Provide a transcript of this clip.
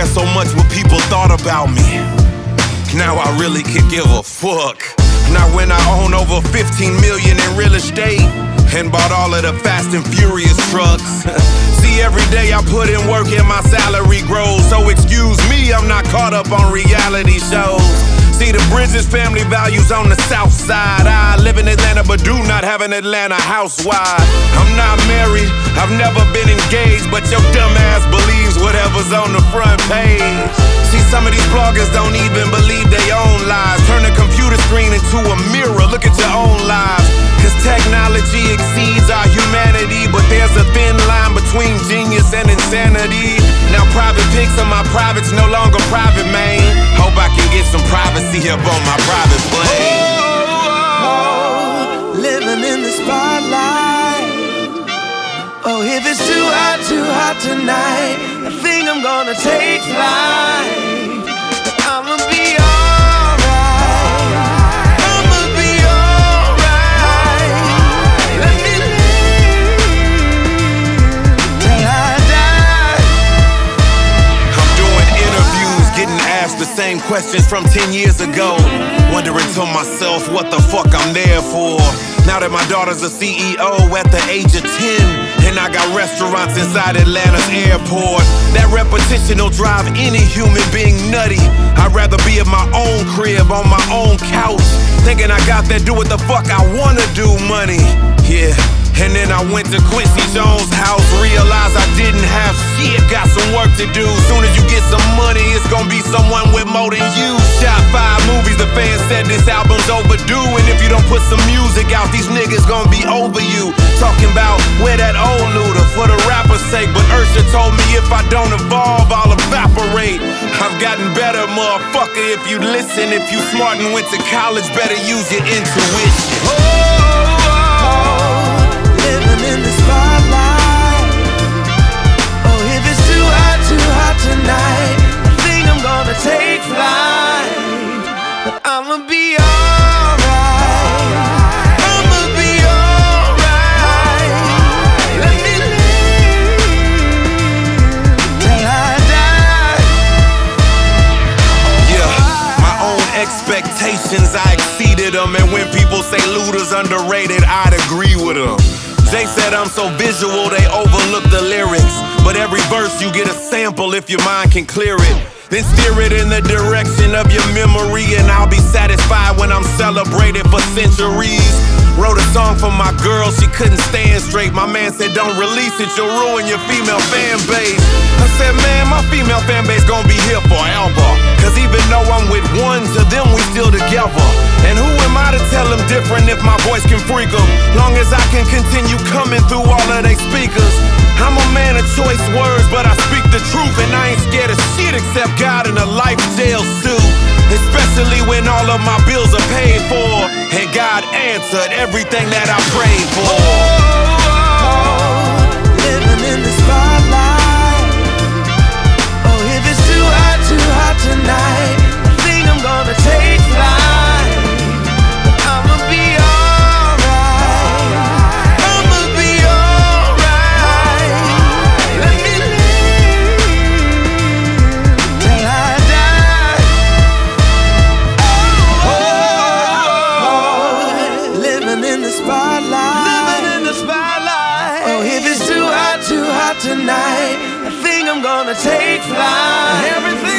care so much what people thought about me. Now I really could give a fuck. Now when I own over 15 million in real estate and bought all of the Fast and Furious trucks. See, every day I put in work and my salary grows. So excuse me, I'm not caught up on reality shows. See, the Bridges family values on the south side. I live in Atlanta but do not have an Atlanta housewife. I'm not married, I've never been engaged, but your dumb ass believes whatever's on the front page. See, some of these bloggers don't even believe their own lives. Turn the computer screen into a mirror, look at your own lives. Cause technology exceeds our humanity, but there's a thin line between genius and insanity. Now private pics of my privates no longer private, man. Hope I can get some privacy up on my private plane. Oh, living in the spotlight. Oh, if it's too hot tonight, I think I'm gonna take flight. But I'ma be alright. I'ma be alright. Let me live till I die. I'm doing interviews, getting asked the same questions from 10 years ago. Wondering to myself what the fuck I'm there for. Now that my daughter's a CEO at the age of 10, and I got restaurants inside Atlanta's airport. That repetition will drive any human being nutty. I'd rather be at my own crib, on my own couch, thinking I got that do what the fuck I wanna do money. Yeah. And then I went to Quincy Jones' house, realized I didn't have shit, got some work to do. Soon as you get some money, it's gonna be someone with more than you. Shot 5 movies, the fans said this album's overdue. And if you don't put some music out, these niggas gonna be over you. Talking about where that old Luda for the rapper's sake. But Usher told me if I don't evolve, I'll evaporate. I've gotten better, motherfucker, if you listen. If you smart and went to college, better use your intuition. Living in the spotlight. Oh, if it's too hot tonight, I think I'm gonna take flight. But I'ma be alright. I'ma be alright. Let me live till I die. Yeah, my own expectations, I exceeded them. And when people say Luda's underrated, I'd agree with them. They said I'm so visual, they overlook the lyrics. But every verse you get a sample if your mind can clear it. Then steer it in the direction of your memory, and I'll be satisfied when I'm celebrated for centuries. Wrote a song for my girl, she couldn't stand straight. My man said don't release it, you'll ruin your female fan base. I said man, my female fan base gon' be here forever. Cause even though I'm with one, to them we still together. And who am I to tell them different if my voice can freak them? Long as I can continue coming through all of they speakers. I'm a man of choice words, but I speak the truth. And I ain't scared of shit except God in a life jail suit. Especially when all of my bills are paid for, and God answered everything that I prayed for. Living in the spotlight. Oh, if it's too hot tonight, I think I'm gonna take flight. But I'ma be alright. I'ma be alright. Let me live till I die. Oh, living in the spotlight. Living in the spotlight. Oh, if it's too hot tonight, I think I'm gonna take flight. Everything